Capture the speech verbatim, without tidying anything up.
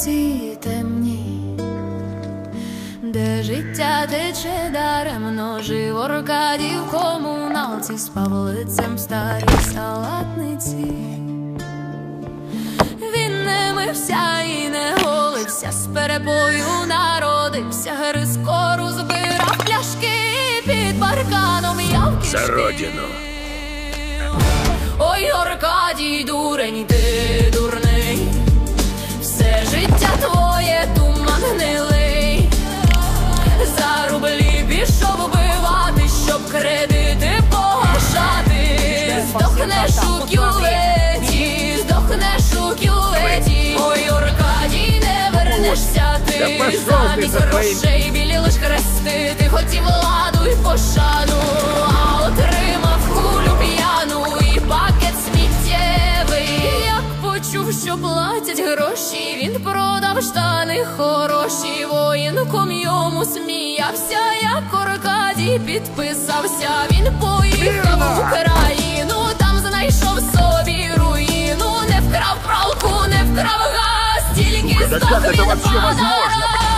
вулиці темні, де життя тече даремно, жив Аркадій в комуналці, спав лицем в старій салатниці. Він не мився і не голився, з перепою народився, гриз кору, збирав пляшки, під парканом яв кишки. За родину. Ой, Аркадій, дурень, ти дурний, все життя твоє туман гнилий. За рублі пішов вбивати, щоб кредити погашати. Здохнеш у кюветі, здохнеш у кюветі. Ой, Аркадій, не вернешся ти, замість грошей білі лиш хрести. Ти хотів ладу й пошану, а отримав кулю п'яну і пакет сміттєвий. Як почув, що платять гроші, він продав штани хороші. Воєнком йому сміявся, як Аркадій підписався. Він поїхав в Україну, там знайшов собі руїну. Не вкрав пралку, не вкрав газ, тільки здох від бана.